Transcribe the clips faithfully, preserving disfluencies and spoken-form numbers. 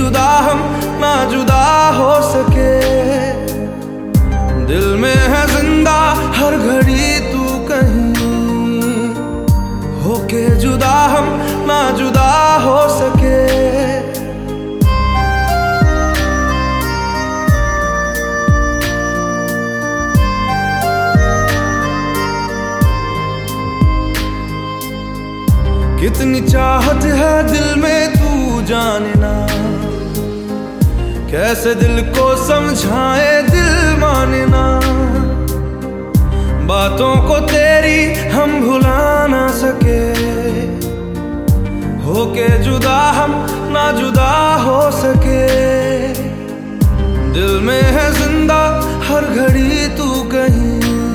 जुदा हम ना जुदा हो सके। दिल में है जिंदा हर घड़ी तू कहीं, होके जुदा हम ना जुदा हो सके। कितनी चाहत है दिल में तू जाने ना, कैसे दिल को समझाए दिल माने ना। बातों को तेरी हम भुला ना सके, होके जुदा हम ना जुदा हो सके। दिल में है जिंदा हर घड़ी तू कहीं,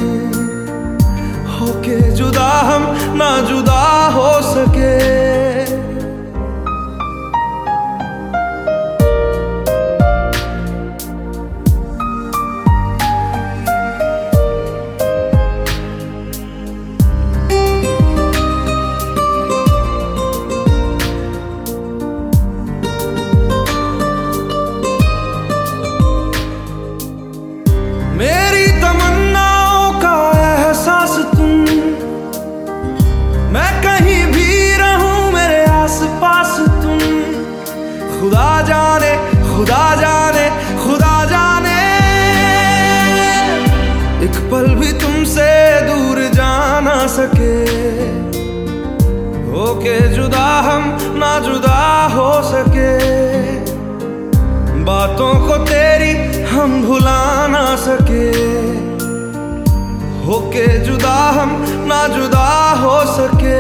होके जुदा हम ना जुदा हो सके। मेरी तमन्नाओं का एहसास तुम, मैं कहीं भी रहूं मेरे आस पास तुम। खुदा जाने खुदा जाने खुदा जाने, एक पल भी तुमसे दूर जा ना सके। होके जुदा हम ना जुदा हो सके, बातों को तेरी हम भुला ना सके। होके जुदा हम ना जुदा हो सके।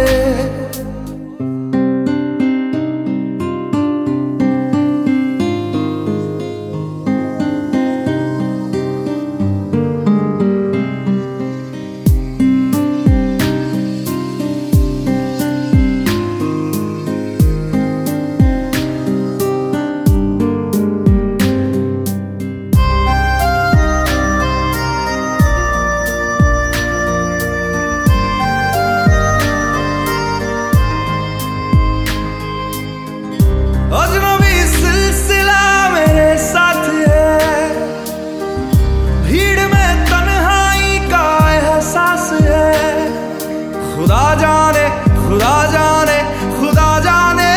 अजनबी सिलसिला मेरे साथ है, भीड़ में तन्हाई का एहसास है। खुदा जाने खुदा जाने खुदा जाने,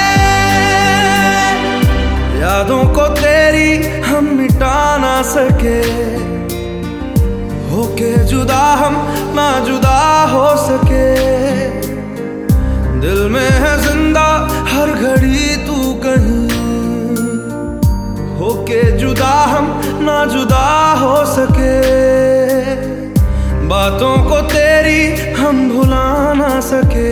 यादों को तेरी हम मिटा ना सके। होके जुदा हम ना जुदा हो सके। दिल में है जिंदा हर घड़ी तू कहीं, होके जुदा हम ना जुदा हो सके। बातों को तेरी हम भुला ना सके,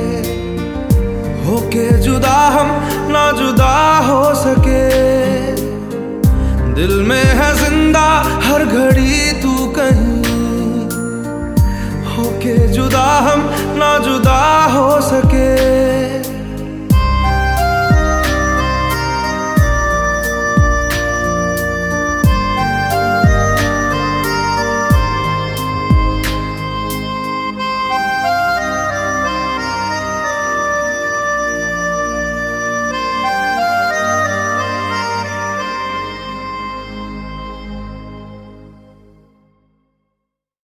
होके जुदा हम ना जुदा हो सके। दिल में है